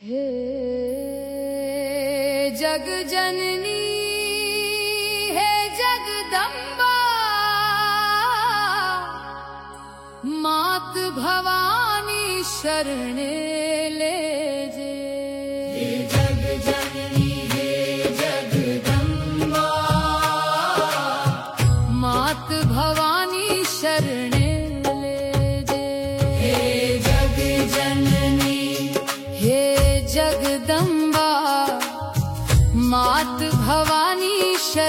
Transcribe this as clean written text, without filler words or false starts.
हे जग जननी हे जगदम्बा मात भवानी शरण ले।